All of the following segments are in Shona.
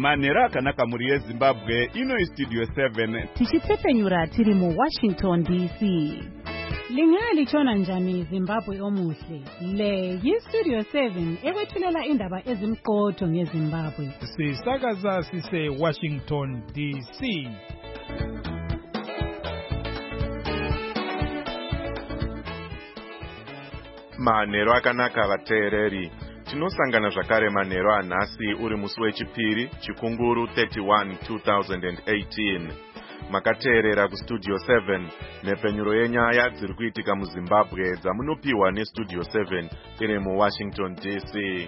Manhero akanaka muri yeZimbabwe ino Studio 7 tichitsepenyura tiri mu Washington DC. Lingalichona njani Zimbabwe omuhle? Le yiStudio 7 ekwethulela indaba ezimqotho ngeZimbabwe. Sisakaza sise Washington DC. Manhero akanaka vateereri. Tinosangana zvakare manhero anhasi uri musi wechipiri chikunguru 31 2018. Makateerera kuStudio 7 nepenyuro yenyaya dziri kuitika muZimbabwe dzamunopiwa neStudio 7 iri muWashington DC.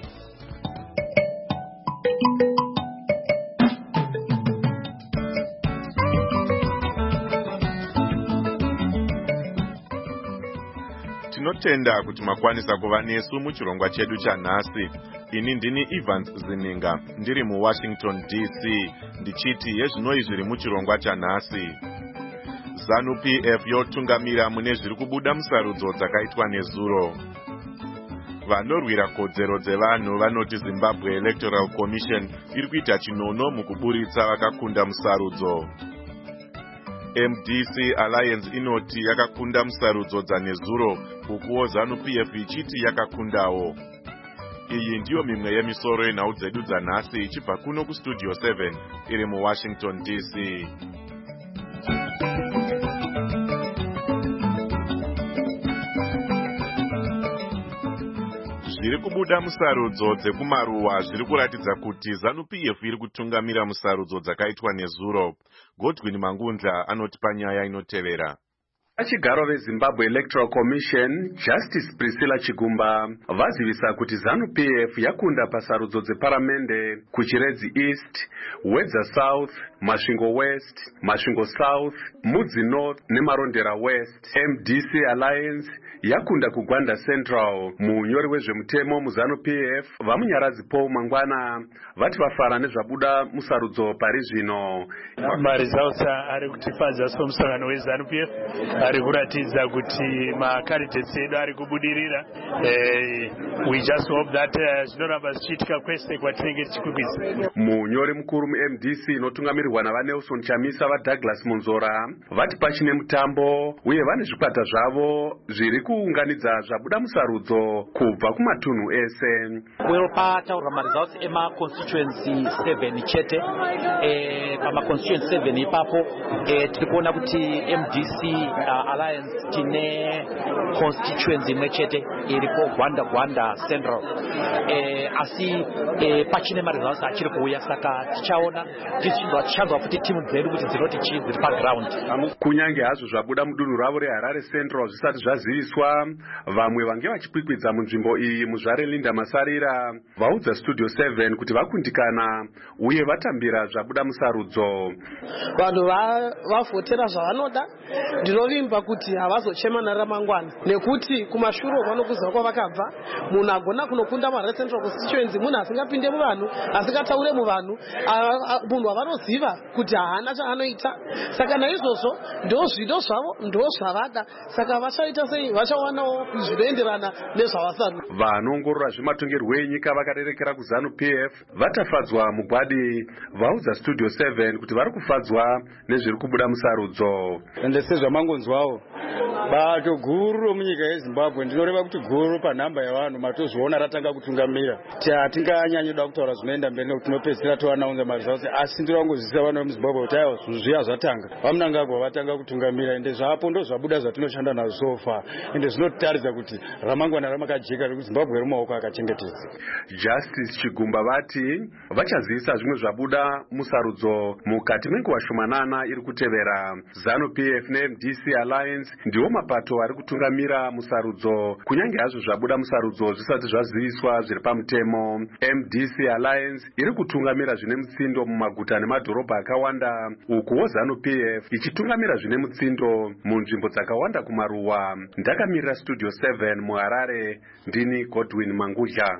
Tinotenda kuti makwanisa kuva nesu muchirongwa chedu chanhasi. Ini ndini Evans Zininga ndiri muWashington DC ndichiti yezvinoi zviri muchirongwa chanhasi. ZANU-PF yotungamira mune zviri kubuda musarudzo dzakaitwa nezuro. Vanorwira kodzero dzevanhu vanoti Zimbabwe Electoral Commission iri kuita chinono mukuburitsa vakakunda musarudzo. MDC Alliance inoti yakakunda musarudzo dzanezuro ukuwo ZANU-PF ichiti yakakundawo. Iyi ndiyo mimwe yemisoro yenhau dzedu dzanhasi ichibva kuno kuStudio 7 iri muWashington DC. Zviri kubuda musarudzo dzekumaruwa zviri kuratidza kuti ZANU-PF iri kutungamira musarudzo dzakaitwa nezuro. Godwin Mangundla anotipa nyaya inotevera. Vachigaro veZimbabwe Electoral Commission, Justice Priscilla Chigumba, vazivisa kuti ZANU-PF yakunda pasarudzo dzeparamende kuChiredzi East, Wedza South, Masvingo West, Masvingo South, Mudzi North neMarondera West. MDC Alliance yakunda kuGwanda Central. Munyori wezvemutemo muZANU-PF vamunyaradzi Paul Mangwana vati vafara nezvabuda musarudzo pari zvino. Results ari kutifadza somusangano weZANU-PF ari kuratidza kuti makandidates edu ari kubudirira. We just hope that zvinoramba zvichiitika kwese kwatinenge tichikwikwidza. Munyori mukuru muMDC inotungamirirwa naVanelson Chamisa vaDouglas Munzora vati pachine mutambo uye vane zvikwata zvavo zviri kuunganidza zvabuda musarudzo kubva kumatunhu ese. Pataurwa maresults emaconstituency 7 chete. Pamaconstituency 7 ipapo tiri kuona kuti MDC Alliance tine constituency imwe chete iripo Gwanda Central. Asi pachine maresults achiri kuuya saka tichaona tichanzwa futi timu dzedu kuti dzinoti chii dziri paground. Kunyange hazvo zvabuda mudunhu ravo reHarare Central zvisati zvaziviswa, vamwe vange vachikwikwidza munzvimbo iyi muzvare Linda Masarira vaudza Studio 7 kuti vakundikana uye vatambira zvabuda musarudzo. Vanhu vavhotera zvavanoda. Ndinovimba kuti havazochema ramangwana nekuti kumashure vanokuzva kwavakabva. Munhu agona kunokunda muHarare Central constituency munhu asingapinde muvanhu, asingataure muvanhu, munhu avanoziva kuti haana chaanoita. Saka naizvozvo ndozvido zvavo ndozvavada. Saka vachaita sei? Vachawanawo zvinoenderana nezvavasarudza. Vanoongorora zvematongerwo enyika vakarerekera kuZANU-PF vatafadzwa mugwadi vaudza Studio 7 kuti vari kufadzwa nezviri kubuda musarudzo. Ende sezvamangonzwawo bato guru romunyika yeZimbabwe ndinoreva kuti guru panhamba yavanhu matozviona ratanga kutungamira. Hatinganyanyoda kutaura zvinoenda mberi nekuti tinopedzisira toanaunza maresults, asi ndirangozivisa vanhu vemuZimbabwe kuti aiwa zviya zvatanga vamunangagwa vatanga kutungamira ende zvapo ndo zvabuda zvatinoshanda nazvo sofa ende zvinotaridza kuti ramangwana ramakajeka rekuti Zimbabwe iri mumaoko akachengetedza. Justice Chigumba vati vachazivisa zvimwe zvabuda musarudzo mukati menguva shomanana iri kutevera. ZANU-PF neMDC Alliance ndiwo mapato ari kutungamira musarudzo kunyange hazvo zvabuda musarudzo zvisati zvaziviswa zviri pamutemo. MDC Alliance iri kutungamira zvine mutsindo mumaguta nemadhorobha akawanda, ukuwo ZANU-PF ichitungamira zvine mutsindo munzvimbo dzakawanda kumaruwa. Ndakamirira Studio 7 muHarare, ndini Godwin Mangudla.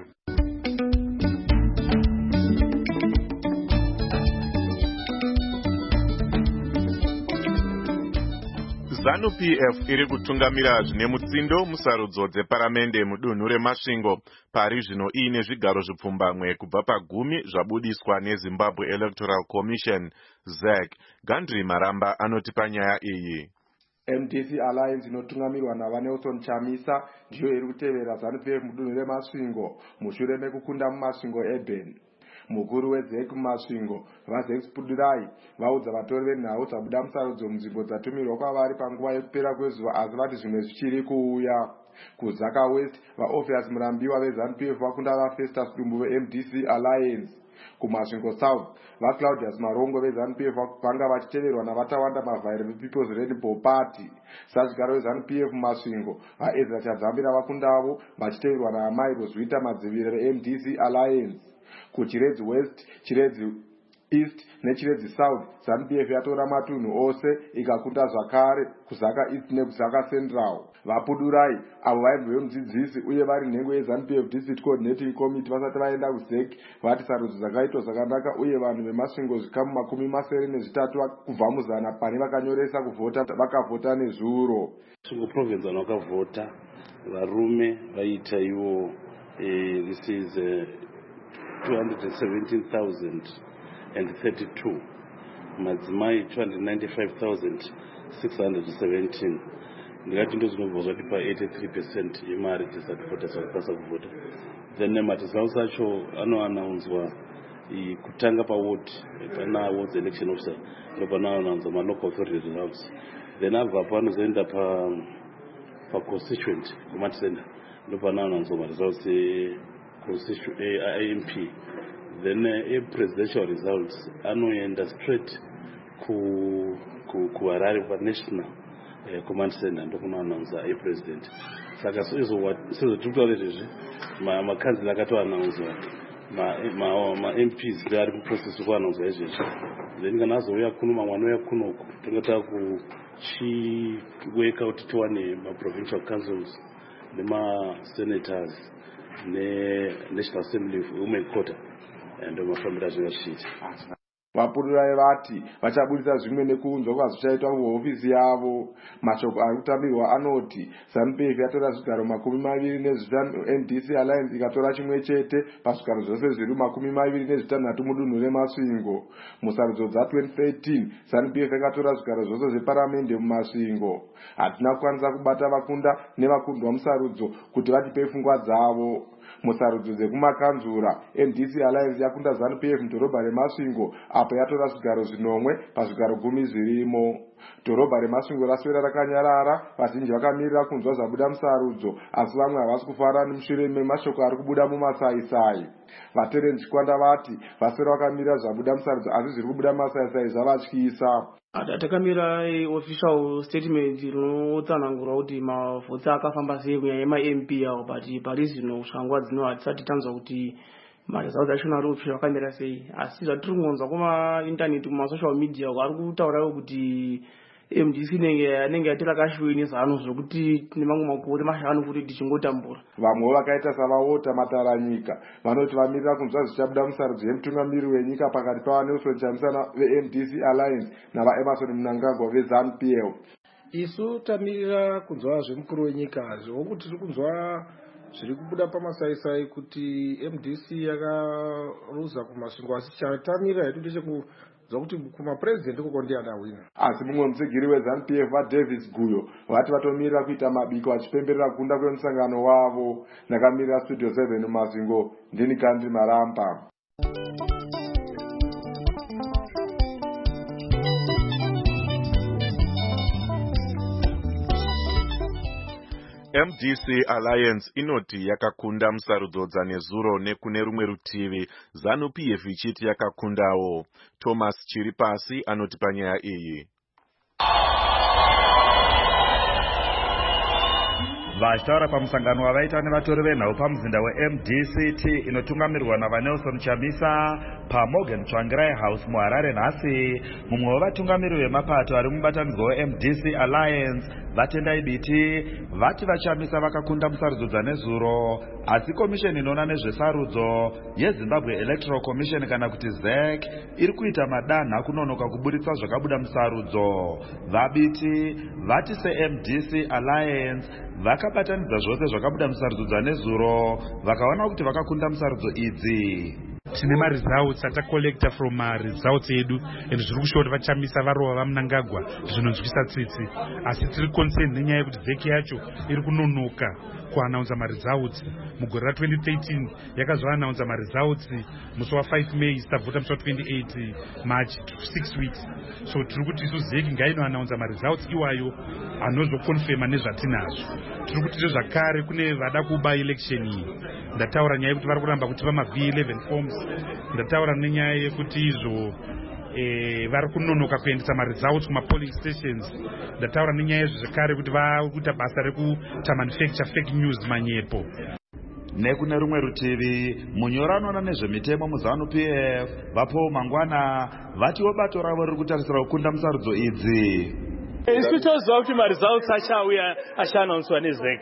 ZANU-PF iri kutungamira zvine mutsindo musarudzo dzeparamende mudunhu reMasvingo. Pari zvino iine zvigaro zvipfumbamwe kubva pa10 zvabudiswa neZimbabwe Electoral Commission ZEC. Gandhi Maramba anotipa nyaya iyi. MDC Alliance inotungamirwa naVanelson Chamisa ndiyo iri kutevera ZANU-PF mudunhu reMasvingo mushure mekukunda muMasvingo Urban. Mukuru weZEC muMasvingo vaZEC Pudurai vaudza vatori venhau dzabuda musarudzo munzvimbo dzatumirwa kwavari panguva yekupera kwezuva, asi vati zvimwe zvichiri kuuya. KuZaka West vaOpheus Murambiwa veZANU-PF vakunda vaFestus Dumbu veMDC Alliance. KuMasvingo South vaClaudius Marongo veZANU-PF vanga vachiteverwa navatawanda Mavhairi vePeople's Red Bull Party. Sachigaro weZANU-PF muMasvingo vaEzra Chadzambira vakundavo vachiteverwa naAmai Roswita Madzivire veMDC Alliance. KuChiredzi West, Chiredzi East neChiredzi South ZANU-PF yatora matunhu ose ikakunda zvakare kuZaka East nekuZaka Central. Vapudurai avo vaibva vemudzidzisi uye vari nhengo yeZANU-PF District Coordinating Committee vasati vaenda kuZEC vati sarudzo dzakaitwa zvakanaka uye vanhu veMasvingo zvikamu 83 kubva muzana pane vakanyoresa kuvhota vakavhota nezuro. Masvingo province vanhu vakavhota varume vaita ivo this is 217,032, madzimai 295,617. Ndingati ndozvinobva zvati pa 83% yemari dzisati vhota dzakakwanisa kuvhota. Then maresults acho anoanaunzwa kutanga paward pana wards election officer ndopanoanaunzwa malocal authority results. Then abvapo anozoenda pa constituent command center ndopanoanaunzwa maresults IMP. Then presidential results anoenda straight ku Harare pa national command center ndokunoanaunza president. Saka sezvotiri izvi makanzila akatoanaunzwa ma-MPs vari kuprocess kuanaunzwa izvezvi. Then kana azouya kuno mamwe anouya kunoku tongata kuchiweka kuti tiwane ma-provincial councils nema-senators ne-National Assembly Women Quarter ndo mafambira zvinozviita. Vapudurai vati vachabudisa zvimwe nekuunzwa kwazvichaitwa kuhofisi yavo. Mashoko ari kutambirwa anoti ZANU-PF yatora zvigaro 25 NDC Alliance ikatora chimwe chete pazvigaro zvose zviri 26 mudunhu reMasvingo. Musarudzo dza2013 ZANU-PF yakatora zvigaro zvose zveparamende muMasvingo. Hatina kukwanisa kubata vakunda nevakundwa musarudzo kuti vatipe pfungwa dzavo. Musarudzo dzekumakanzura MDC Alliance yakunda ZANU-PF mudhorobha reMasvingo apo yatora zvigaro 9 pazvigaro 10 zvirimo. Dhorobha reMasvingo raswera rakanyarara, vazhinji vakamirira kunzwa zvabuda musarudzo, asi vamwe havasi kufara nemushure memashoko ari kubuda mumasaisai. Vaterenzi Chikwanda vati vaswera vakamirira zvabuda musarudzo, asi zviri kubuda mumasaisai zvavatyisa. Takamira official statement rinotsanangura kuti mavhotsi akafamba sei kunyanya ema-MP avo, but pari zvino kusvika nguva dzino hatisati tanzwa kuti maresults achona ari kupisha akamira sei. Asi zvatiri kungonzwa kumaintaneti kumasocial media ari kutaurawo kuti MDC anenge yatira kashweni zano zvokuti nemamwe makore 5 kuti tichingotambura. Vamwe vakaita savaota Mataranyika vanoti vamirira kunzwa zvichabuda musarudzo yemutungamiri wenyika pakati paVanelson Chamisa veMDC Alliance navaEmerson Mnangagwa veZANU-PF. Isu tamirira kunzwa zvemukuru wenyika zvokuti tiri kunzwa zviri kubuda pamasaisai kuti MDC yakaruza kuMasvingo, asi chatamirira hedu ndechekuti kumapresident uko ndiana wina. Asi mumwe mutsigiri weZANU-PF vaDavis Guyo vati vatomirira kuita mabiko vachipemberera kunda kwemusangano wavo. Ndakamirira Studio 7 muMasvingo, ndini Gandhi Maramba. MDC Alliance inoti yakakunda musarudzo dzanezuro nekune rumwe rutivi ZANU-PF ichiti yakakundawo. Thomas Chiripasi anotipa nyaya iyi. Vachitaura pamusangano wavaita nevatori venhau pamuzinda weMDCT inotungamirwa naVanelson Chamisa paMorgan Tsvangirai House muHarare nhasi, mumwe wevatungamiri vemapato ari mubatanidzwa weMDC Alliance vatendai biti vati vachamisa vakakunda musarudzo dzanezuro, asi komisheni inoona nezvesarudzo yeZimbabwe Electoral Commission kana kuti ZEC iri kuita madanha kunonoka kuburitsa zvakabuda musarudzo. Vabiti vati seMDC Alliance vakabatanidza zvose zvakabuda musarudzo dzanezuro vakaona kuti vakakunda musarudzo idzi. Tine results atacollecta from results edu and zviri kushowa kuti vachamisa varova vaMnangagwa zvinonzwisa tsitsi, asi tiri concerned nenyaya yekuti vheki yacho iri kunonoka kuanaunza results. Mugore ra2013 yakazoanaunza results musi wa5 May stavhota musi wa28 March 6 weeks. So tiri kuti isu ZEC ngainoanaunza results iwayo anozokonfirma nezvatinazvo. Tiri kuti zvakare kune vada kuba election iyi. Ndataura nyaya yekuti vari kuramba kutipa ma-V11 forms. Ndataura nenyaya yekuti izvo vari kunonoka kuendesa results kuma-polling stations. Ndataura nenyaya yezvo zvekare kuti vari kuita basa rekuita manufacture fake news manyepo. Nekune rumwe rutivi, munyori anoona nezvemitemo muZANU-PF vaPaul Mangwana vatiwo bato ravo riri kutarisira kukunda musarudzo idzi. Isu toziva kuti maresults achauya achaanaunswa neZEC.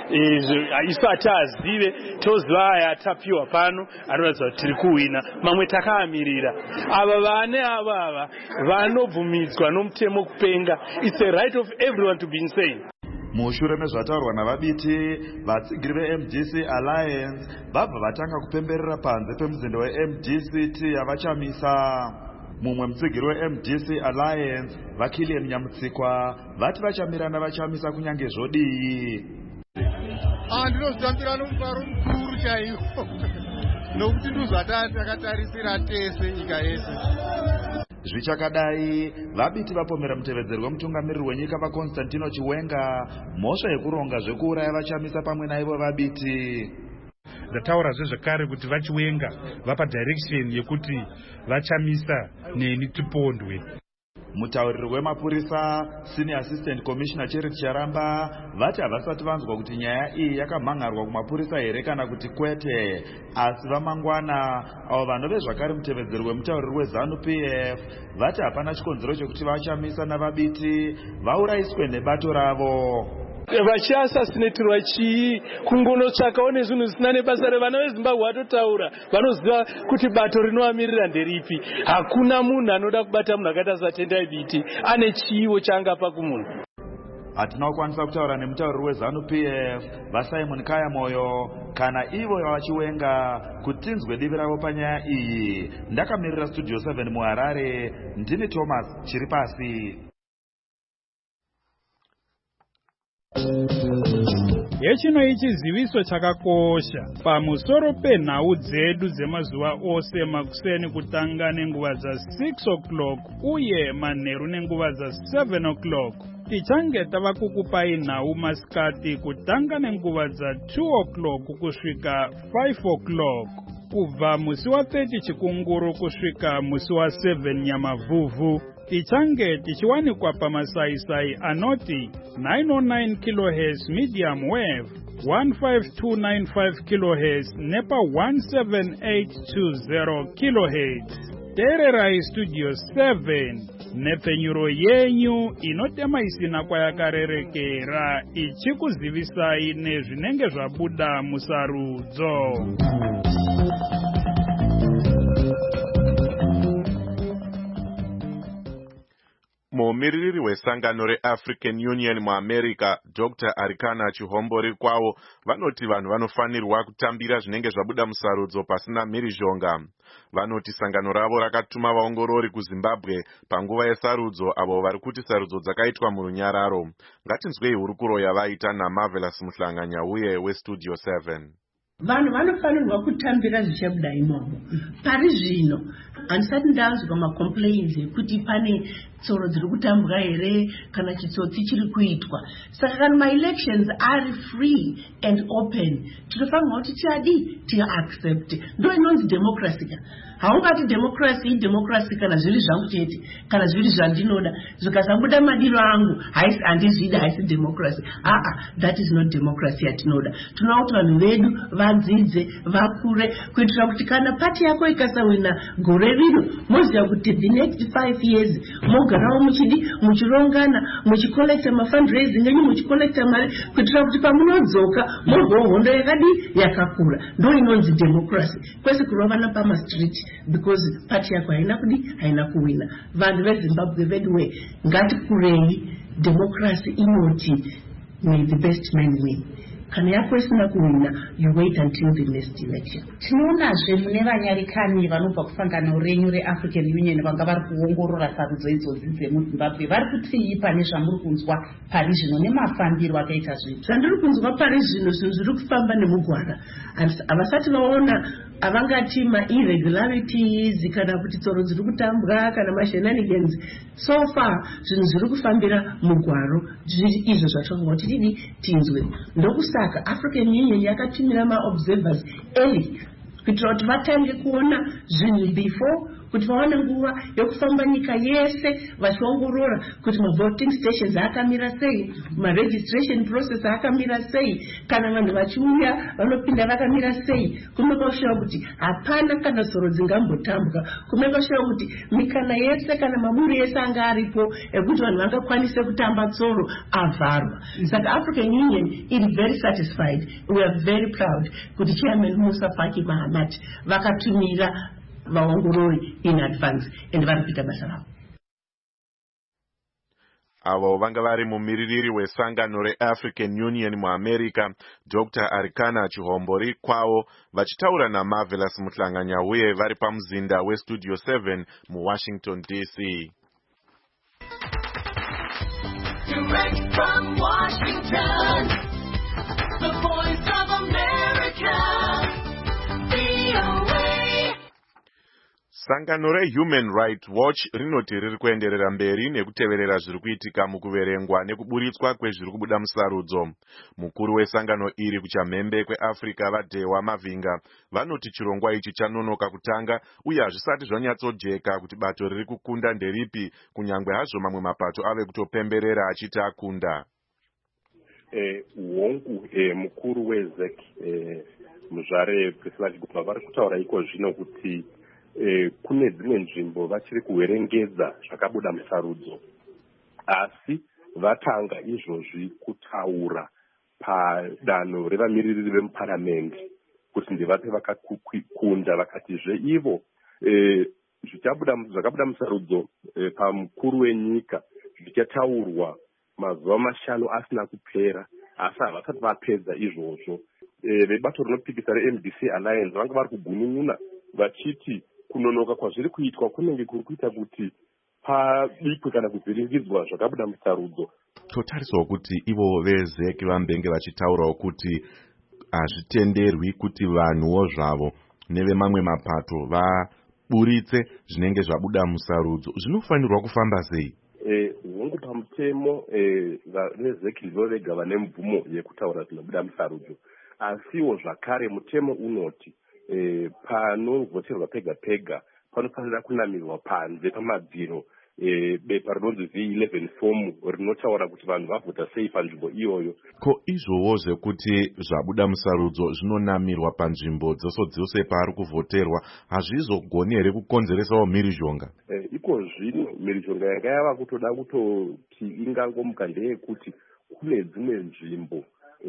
Isu hatiazive, toziva aya atapiwa pano anoratidza kuti tiri kuwina, mamwe takaamirira. Ava vane ava vanobvumidzwa nomutemo kupenga. It's a right of everyone to be insane. Mushure mezvataurwa navabiti, vatsigiri veMDC Alliance vabva vatanga kupemberera panze pemuzinde weMDCT yavachamisa. Mumwe mutsigiri weMDC Alliance vaKillian Nyamutsikwa vati vachamirana vachamisa kunyange zvodii. Ndinozotambira nomufaro mukuru chaiwo nokuti ndozvatakatarisira tese nyika yese. Zvichakadai, vabiti vapomera mutevedzeri wemutungamiriri wenyika vaConstantino Chiwenga mhosva yekuronga zvekuuraya vachamisa pamwe naivo vabiti. Ndataura zvekare kuti vaChiwenga vapa direction yekuti vachamisa neni tipondwe. Mutauriri wemapurisa Senior Assistant Commissioner Cherith Charamba vati havasati vanzwa kuti nyaya iyi yakamhangarwa kumapurisa here kana kuti kwete, asi vaMangwana avo vanove zvakare mutevedzeri wemutauriri weZANU-PF vati hapana chikonzero chekuti vachamisa navabiti vaurayiswe nebato ravo. Vachiasasinatirwa chii kungonotsvakawo nezvinhu zvisina nebasa revana veZimbabwe vatotaura vanoziva kuti bato rinovamirira nderipi. Hakuna munhu anoda kubata munhu akaita saTendai Biti ane chiiwo chaangapa kumunhu. Hatina kukwanisa kutaura nemutauriri weZANU-PF vaSimon Kayamoyo kana ivo vaChiwenga kuti tinzwe divi ravo panyaya iyi. Ndakamirira Studio 7 muHarare, ndini Thomas Chiripasi. Yechino ichiziviso chakakosha pamusoro penhau dzedu dzemazuva ose makuseni kutanga nenguva za6 o'clock uye manheru nenguva za7 o'clock. Tichange tava kukupai nhau masikati kutanga nenguva za2 o'clock kusvika 5 o'clock. Kubva musi wa30 Chikunguru kusvika musi wa7 Nyamavhuvhu. Tichange tichiwanikwa pamasaisai anoti 909 kHz medium wave, 15295 kHz nepa 17820 kHz. Teererai Studio 7 nepfenyuro yenyu inotema isina kwayakarerekera ichikuzivisai nezvinenge zvabuda musarudzo. Mumiririri wesangano reAfrican Union muAmerica, Dr. Arikana Chihombori kwavo vanoti vanhu vanofanirwa kutambira zvinenge zvabuda musarudzo pasina mhirizhonga. Vanoti sangano ravo rakatuma vaongorori kuZimbabwe panguva yesarudzo avo vari kuti sarudzo dzakaitwa murunyararo. Ngatinzwei hurukuro yavaita naMarvelous Muhlanganya uye weStudio 7. Vanhu vanofanirwa kutambira zvichabuda imomo. Pari zvino handisati ndanzwa macomplaints ekuti pane tsoro dziri kutambwa here kana chitsotsi chiri kuitwa. Saka kana maelections ari free and open, tinofanirwa kuti tiaccept. Ndo inonzi democracy ka. Haungati democracy kana zviri zvangu chete kana zviri zvandinoda zvikasabuda madiro angu handizvida haisi democracy. That is not democracy yatinoda. Tinoda kuti vanhu vedu vadzidze vakure kuitira kuti kana pati yako ikasawina gore rino moziva kuti the next 5 years mogarawo muchirongana muchikolekta mafundraising enyu muchikolekta mari kuitira kuti pamunodzoka mobvawo hondo yakakura. Ndo inonzi democracy kwese kurovana pamastreet because pati yako haina kuwina. Vanhu veZimbabwe veduwe ngatikurei. Democracy inoti may the best man win. Kana yako isina kuwina, you wait until the next election. Tinoonazve mune vanyarikani vanobva kusangano renyu reAfrican Union vanga vari kuongorora sarudzo idzodzi dzemuZimbabwe. Vari kutii pane zvamuri kunzwa pari zvino nemafambiro akaita zvinhu? Zvandiri kunzwa pari zvino zvinhu zviri kufamba nemugwara. Havasati vaona avangati ma-irregularities kana kuti tsoro dziri kutambwa kana mashenanigans. So far zvinhu zviri kufambira mugwaro izvo zvatonga kuti didi tinzwe. Ndokusaka African Union yakatumira ma-observers early kuitira kuti vatange kuona zvinhu before kuti vaone nguva yokufamba nyika yese vachiongorora kuti ma-voting stations akamira sei, ma-registration process akamira sei, kana vanhu vachiuya vanopinda vakamira sei, kumeka kushuwa kuti hapana kana tsoro dzingambotambwa, kumeka kushuwa kuti mikana yese kana maburi yese anga aripo ekuti vanhu vangakwanise kutamba tsoro avharwa. Saka African Union is very satisfied. We are very proud kuti Chairman Musa Faki Mahamat vakatumira vaongorori in advance and varipita basa ravo. Avo vanga vari mumiririri wesangano reAfrican Union muAmerica Dr. Arikana Chihombori kwavo vachitaura naMarvelous Muhlanganya uye vari pamuzinda weStudio 7 muWashington DC. Direct from Washington, the voice of America, VOA. Sangano reHuman Rights Watch rinoti riri kuenderera mberi nekuteverera zviri kuitika mukuverengwa nekuburitswa kwezviri kubuda musarudzo. Mukuru wesangano iri kuchamhembe kweAfrica vaDhewa Mavinga vanoti chirongwa ichi chanonoka kutanga uye hazvisati zvanyatsojeka kuti bato riri kukunda nderipi kunyangwe hazvo mamwe mapato ave kutopemberera achiti akunda. Uongu mukuru weZEC muzvare Priscilla Chigupa vari kutaura iko zvino kuti kune dzimwe nzvimbo vachiri kuverengedza zvakabuda musarudzo, asi vatanga izvozvi kutaura padanho revamiririri vemuparamende kuti ndivape vakakunda, vakatizve ivo zvakabuda musarudzo pamukuru wenyika zvichataurwa mazuva 5 asina kupera, asi havasati vapedza izvozvo. Vebato rinopikisa reMDC Alliance vanga vari kugunun'una vachiti kunonoka kwazviri kuitwa kunenge kuri kuita kuti pabikwe kana kuvhiringidzwa zvakabuda musarudzo. Totarisawo kuti ivo veZEC vambenge vachitaurawo kuti hazvitenderwi kuti vanhuwo zvavo nevemamwe mapato vaburitse zvinenge zvabuda musarudzo. Zvinofanirwa kufamba sei? Hongu pamutemo veZEC ndivo vega vane mvumo yekutaura zvinobuda musarudzo, asiwo zvakare mutemo unoti panovhoterwa pega pega panofanira kunamirwa panze pamadziro bepa rinonzi V11 fomu rinotaura kuti vanhu vavhota sei panzvimbo iyoyo. Ko izvowo zvekuti zvabuda musarudzo zvinonamirwa panzvimbo dzose paari kuvhoterwa hazvizogoni here kukonzeresawo mhirizhonga? Iko zvino mhirizhonga yanga yava kutoda kutoti ingangomuka ndeyekuti kune dzimwe nzvimbo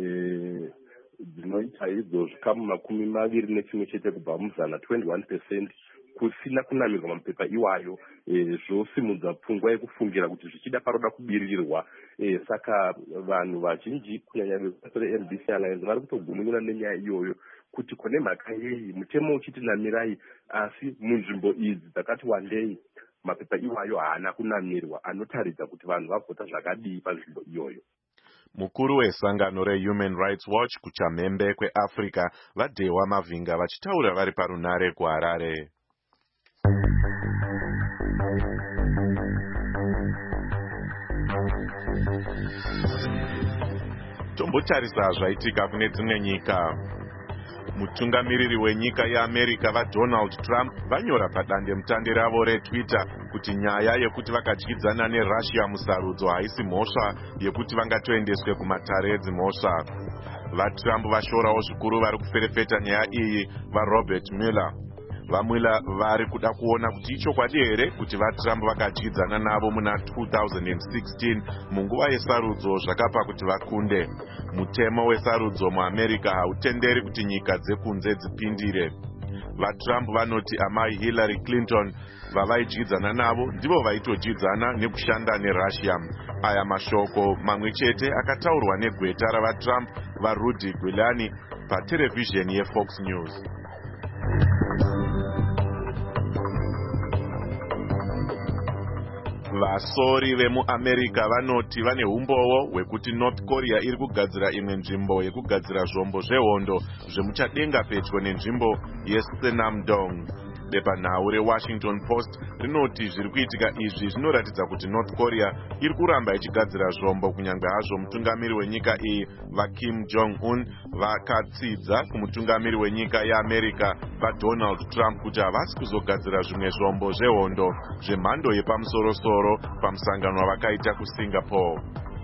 dzinoita idzo zvikamu 21 chete kubva muzana 21% kusina kunamirwa mapepa iwayo, zvosimudza pfungwa yekufungira kuti zvichida paroda kubirirwa. Saka vanhu vazhinji kunyanya vebato reMDC Alliance vari kutogunun'una nenyaya iyoyo kuti kune mhaka yei mutemo uchiti namirai, asi munzvimbo idzi dzakati wandei mapepa iwayo haana kunamirwa anotaridza kuti vanhu vavhota zvakadii panzvimbo iyoyo. Mukuru wesangano reHuman Rights Watch kuchamhembe kweAfrica vaDhewa Mavinga vachitaura vari parunare kuHarare. Tombotarisa zvaitika kune dzimwe nyika. Mutungamiriri wenyika yeAmerica vaDonald Trump vanyora padandemutande ravo reTwitter kuti nyaya yekuti vakadyidzana neRussia musarudzo haisi mhosva yekuti vangatoendeswe kumatare edzimhosva. vaTrump vashorawo zvikuru vari kuferefeta nyaya iyi vaRobert Mueller. VaMueller vari kuda kuona kuti ichokwadi here kuti vaTrump vakadyidzana navo muna 2016 munguva yesarudzo zvakapa kuti vakunde. Mutemo wesarudzo muAmerica hautenderi kuti nyika dzekunze dzipindire. VaTrump vanoti amai Hillary Clinton vavaidyidzana navo ndivo vaitojyidzana nekushanda neRussia. Aya mashoko mamwe chete akataurwa negweta ravaTrump vaRudy Giuliani paterevhizheni yeFox News. Vasori vemuAmerica vanoti vane umbowo hwekuti North Korea iri kugadzira imwe nzvimbo yekugadzira zvombo zvehondo zvemuchadenga pedyo nenzvimbo yeSenamdong. Bepanhau reWashington Post rinoti zviri kuitika izvi zvinoratidza kuti North Korea iri kuramba ichigadzira zvombo kunyange hazvo mutungamiri wenyika iyi vaKim Jong-un vakatsidza kumutungamiri wenyika yeAmerica vaDonald Trump kuti havasi kuzogadzira zvimwe zvombo zvehondo zvemhando yepamusoro-soro pamusangano wavakaita kuSingapore.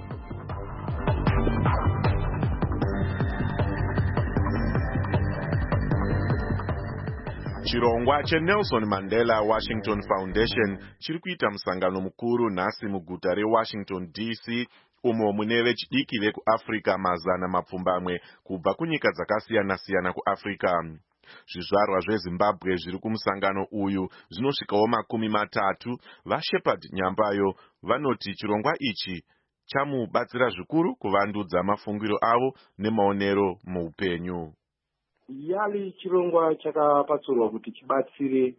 Chirongwa cheNelson Mandela Washington Foundation chiri kuita musangano mukuru nhasi muguta reWashington DC umo mune vechidiki vekuAfrica mazana mapfumbamwe kubva kunyika dzakasiyana-siyana kuAfrica. Zvizvarwa zveZimbabwe zviri kumusangano uyu zvinosvikawo 30. vaShepherd Nyambayo vanoti chirongwa ichi chamubatsira zvikuru kuvandudza mafungiro avo nemaonero muupenyu. Yali chirongwa chakapatsurwa kuti chibatsire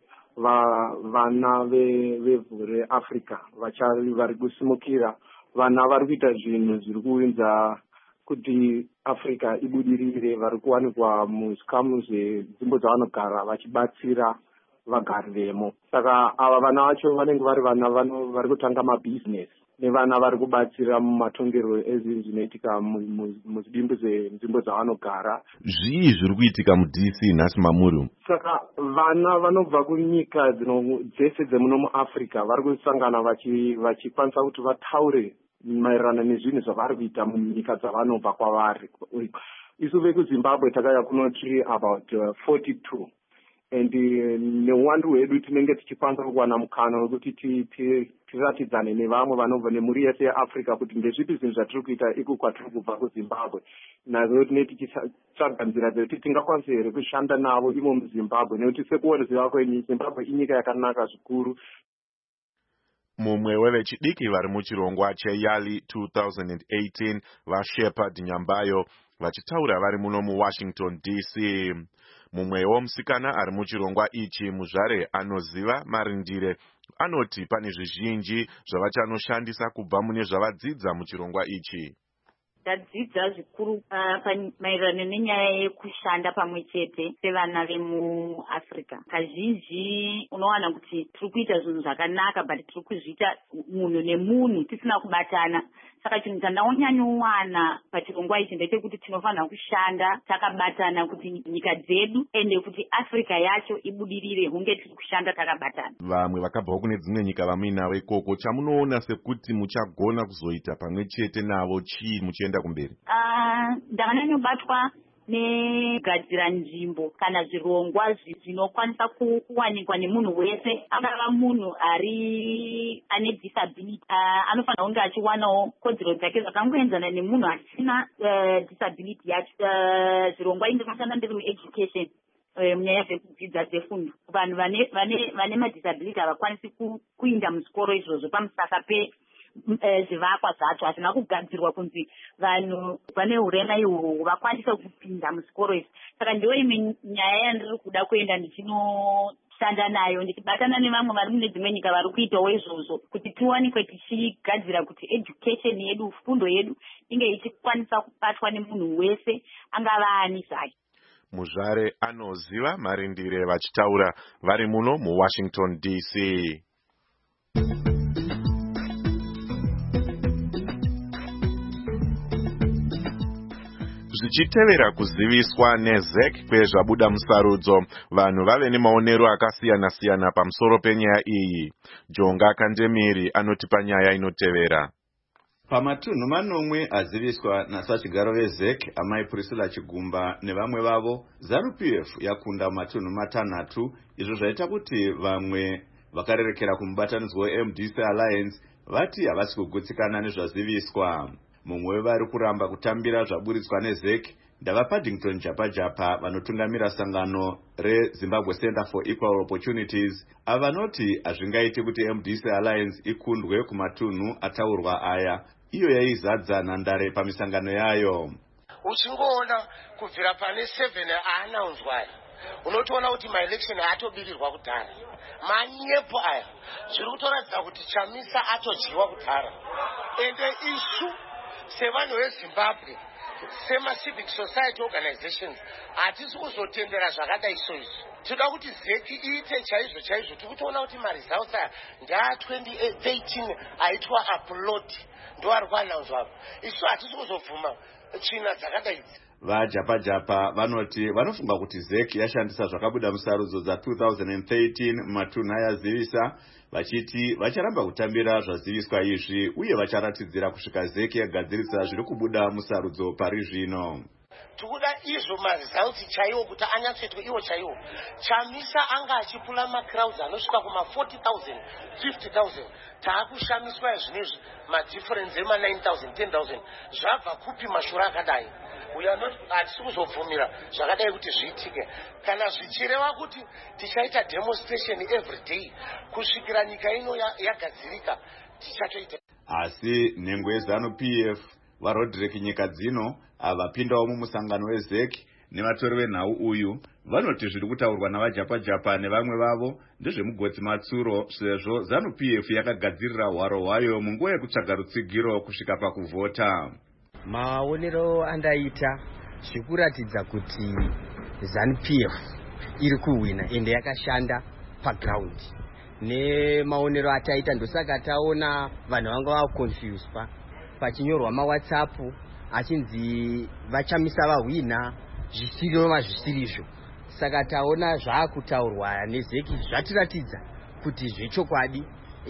vana vevhu reAfrica vachari vari kusimukira, vana vari kuita zvinhu zviri kuunza kuti Africa ibudirire, vari kuwanikwa muzvikamu zvezvimbo dzavanogara vachibatsira vagari vemo. Saka ava vana vacho vanenge vari vana vari kutanga mabhizinesi nevana vari kubatsira mumatongero ezvinhu zvinoitika muzvidimbu zenzvimbo dzavanogara. Zvii zviri kuitika muDC nhasi mamuri? Saka vana vanobva kunyika dzese dzemuno muAfrica vari kusangana vachikwanisa kuti vataure maererano nezvinhu zvavari kuita munyika dzavanobva kwavari. Isu vekuZimbabwe takauya kuno tiri about 42 and neuwandu hwedu tinenge tichikwanisa kuwana mukana wekuti tiratidzane nevamwe vanobva nemhuri yese yeAfrica kuti ndezvipi zvinhu zvatiri kuita iku kwatiri kubva kuZimbabwe. Nazvo tinenge tichitsvaga nzira dzekuti tingakwanisa here kushanda navo imo muZimbabwe, nekuti sekuoneziva kwenyu Zimbabwe inyika yakanaka zvikuru. Mumwe wevechidiki vari muchirongwa cheYali 2018 vaShepherd Nyambayo vachitaura vari muno muWashington DC. Mumwewo musikana ari muchirongwa ichi muzvare anoziva Marindire anoti pane zvizhinji zvavachanoshandisa kubva mune zvavadzidza muchirongwa ichi. Tadzidza zvikuru maererano nenyaya yekushanda pamwe chete sevana vemuAfrica. Kazhinji unowana kuti tiri kuita zvinhu zvakanaka but tiri kuzviita munhu nemunhu tisina kubatana. Saka chinhu chandanyanyowani pachirongwa ichi ndechekuti tinofanira kushanda takabatana kuti nyika dzedu ende kuti Africa yacho ibudirire hunge tiri kushanda takabatana. Vamwe vakabvawo kune dzimwe nyika vamuinawo ikoko, chamunoona sekuti muchagona kuzoita pamwe chete navo chii muchienda kumberi? Ndakanyanyobatwa negadzira nzvimbo kana zvirongwa zvinokwanisa kuwanikwa nemunhu wese, angava munhu ane disability anofanira kunge achiwanawo kodzero dzake zvakangoenzana nemunhu asina disability yacho. Zvirongwa izvi zvinoshanda ndiri mueducation munyaya dzekudzidza dzefundo. Vanhu vane madisability havakwanisi kuinda muzvikoro izvozvo pamusaka zvivakwa zvacho hazvina kugadzirwa kunzi vanhu vane urema ihwohwo vakwanisa kupinda muzvikoro izvi. Saka ndiyo imwe nyaya yandiri kuda kuenda ndichinoshanda nayo, ndichibatana nevamwe vari mune dzimwe nyika vari kuitawo izvozvo kuti tiwanikwe tichigadzira kuti education yedu, fundo yedu inge ichikwanisa kubatwa nemunhu wese angava ani zvake. Muzvare anoziva Marindire vachitaura vari muno muWashington DC. Zvichitevera kuziviswa neZEC kwezvabuda musarudzo, vanhu vave nemaonero akasiyana-siyana pamusoro penyaya iyi. Jonga Kandemiri anotipa nyaya inotevera. Pamatunhu manomwe aziviswa nasachigaro vezek amai Priscilla Chigumba nevamwe vavo, ZANU-PF yakunda matunhu matanhatu, izvo zvaita kuti vamwe vakarerekera kumubatanidzwa weMDC Alliance vati havasi kugutsikana nezvaziviswa. Mumwe wevari kuramba kutambira zvaburitswa nezek ndava Paddington Japajapa vanotungamira sangano reZimbabwe Center for Equal Opportunities, avanoti hazvingaiti kuti MDC Alliance ikundwe kumatunhu ataurwa aya, iyo yaizadza nhandare pamisangano yayo. Uchingoona kubvira pane 7 aanaunzwa unotoona kuti maelection atobirirwa kudhara. Manyepo aya zviri kutoratidza kuti Chamisa atodyiwa kudhara. Ende isu sevanhu veZimbabwe sema-civic society organizations hatisi kuzotendera zvakadai soizvo. Toda kuti zeki iite chaizvo chaizvo. Tiri kutoona kuti maresults aya ndaa 2018 aitwa upload ndo ari kuanaunzwa. Isu hatisi kuzobvuma tsvina dzakadai idzi. VaJapajapa vanoti vanofunga kuti zeki yashandisa zvakabuda musarudzo dza2013 mumatunhu ayazivisa, vachiti vacharamba kutambira zvaziviswa izvi uye vacharatidzira kusvika zeki yagadzirisa zviri kubuda musarudzo pari zvino. Tikuda izvo maresults chaiwo kuti anyatsoitwa iwo chaiwo. Chamisa anga achipula macrowds anosvika kuma 40,000, 50,000. Taakushamiswa zvinezvi madifference ema 9,000, 10,000. Zvabva kupi mashura akadai. Hatisi kuzobvumira zvakadai kuti zviitike. Kana zvichireva kuti tichaita demonstration every day kusvikira nyika ino yagadzirika, tichatoita. Asi nhengo yeZANU-PF vaRodrick nyika dzino avapindawo mumusangano weZEC nevatori venhau uyu vanoti zviri kutaurwa navaJapajapa nevamwe vavo ndezvemugotsi matsuro, sezvo ZANU-PF yakagadzirira hwaro hwayo munguva yekutsvaga rutsigiro kusvika pakuvhota. Maonero andaita zvikuratidza kuti ZANU-PF iri kuhwina ende yakashanda paground. Nemaonero ataita ndosaka taona vanhu vanga vakonfused pachinyorwa maWhatsApp achinzi vachamisa vahwina zvisirizvo. Saka taona zvaakutaurwa nezeki zvatiratidza kuti zvechokwadi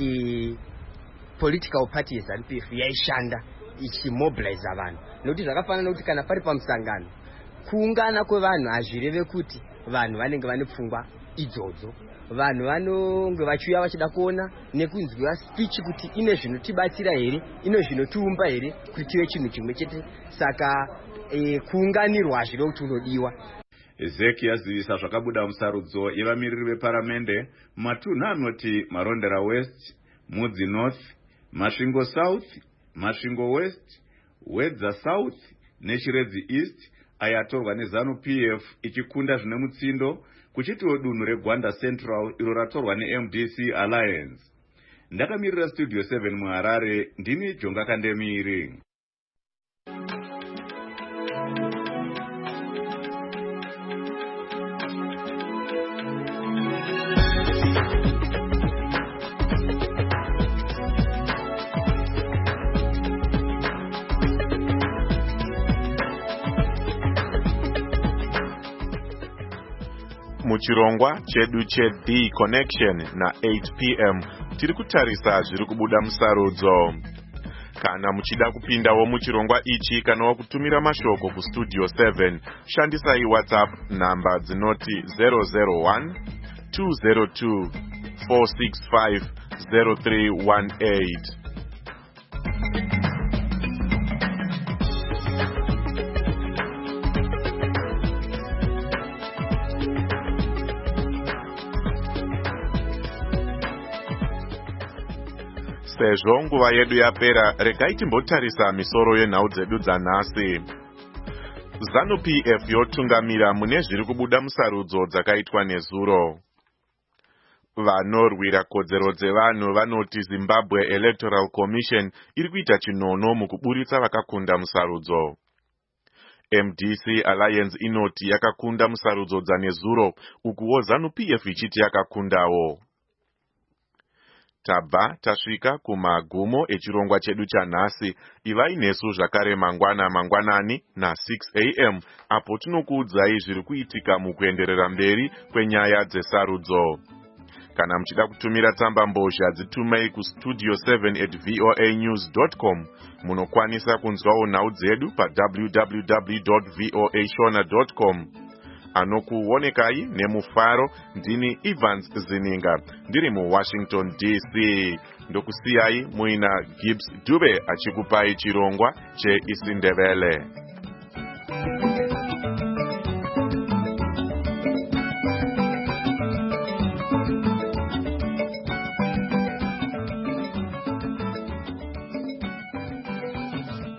political party yeZANU-PF yaishanda ichimobilize vanhu. Nokuti zvakafanana kuti kana pari pamusangano kuungana kwevanhu hazvireve kuti vanhu vanenge vane pfungwa idzodzo. Vanhu vanonge vachiuya vachida kuona nekunzwiwa speech kuti ine zvinotibatsira here, ine zvinotiumba here kuti tive chinhu chimwe chete. Saka kuunganirwa hazvire kuti unodiwa. ZEC yazivisa zvakabuda musarudzo yevamiriri veparamende mumatunhu anoti Marondera West, Mudzi North, Masvingo South, Masvingo West, Wedza South neChiredzi East ayatorwa neZANU-PF ichikunda zvine mutsindo, kuchitiwo dunhu reGwanda Central iro ratorwa neMDC Alliance. Ndakamirira Studio 7 muHarare, ndini Jonga Kandemiri. Muchirongwa chedu cheThe Connection na 8 p.m. tiri kutarisa zviri kubuda musarudzo. Kana muchida kupindawo muchirongwa ichi kana wakutumira mashoko kuStudio 7, shandisai WhatsApp namba dzinoti 001 202 465 0318. Sezvo nguva yedu yapera, regai timbotarisa misoro yenhau dzedu dzanhasi. ZANU-PF yotungamira mune zviri kubuda musarudzo dzakaitwa nezuro. Vanorwira kodzero dzevanhu vanoti Zimbabwe Electoral Commission iri kuita chinono mukuburitsa vakakunda musarudzo. MDC Alliance inoti yakakunda musarudzo dzanezuro, ukuwo ZANU-PF ichiti yakakundawo. Tabva tasvika kumagumo echirongwa chedu chanhasi. Ivai nesu zvakare mangwanani na 6 a.m. apo tinokuudzai zviri kuitika mukuenderera mberi kwenyaya dzesarudzo. Kana mchida kutumira tsamba mbozha dzitumei ku studio7@voanews.com. Munokwanisa kunzwawo nhau dzedu pa www.voashona.com. Anokuonekai nemufaro ndini Evans Zininga ndiri muWashington DC. Ndokusiyai muina Gibbs Dube achikupai chirongwa cheIsindebele.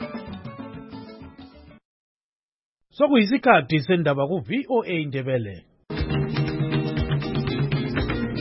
Sokuyisikhathi sendaba ku VOA Ndebele.